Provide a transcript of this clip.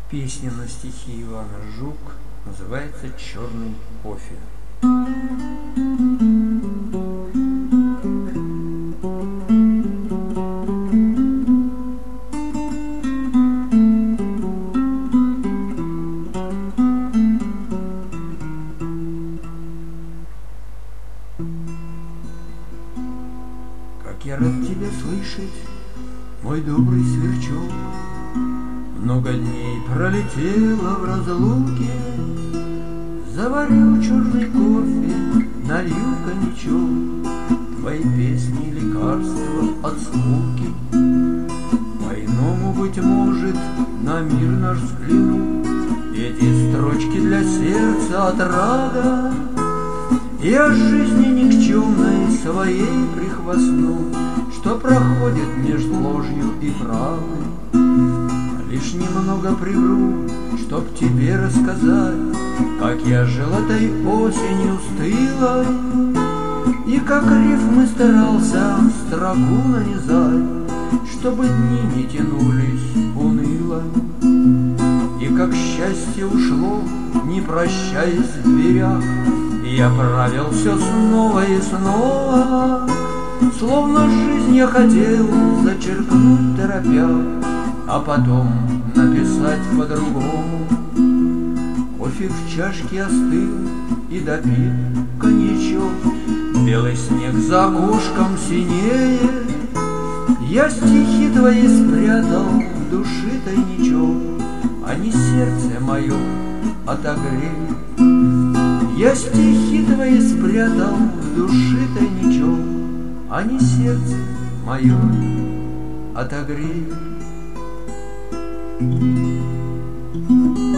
Песня на стихи Ивана Жук называется «Черный кофе». Как я рад тебя слышать, мой добрый сверчок. Много дней пролетело в разлуке, заварю черный кофе, налью коньячок, твои песни лекарства от скуки. По-иному, быть может, на мир наш взгляну, эти строчки для сердца отрада. Я жизни никчемной своей прихвостну, что проходит между ложью и правдой. Лишь немного привру, чтоб тебе рассказать, как я жил этой осенью стылой, и как рифмы старался строку нанизать, чтобы дни не тянулись уныло. И как счастье ушло, не прощаясь в дверях, я правил все снова и снова, словно жизнь я хотел зачеркнуть торопя, а потом написать по-другому. Кофе в чашке остыл и допит коньячок, белый снег за окошком синеет. Я стихи твои спрятал в души тайничок, они сердце мое отогреют. Я стихи твои спрятал в души тайничок, они сердце мое отогреют.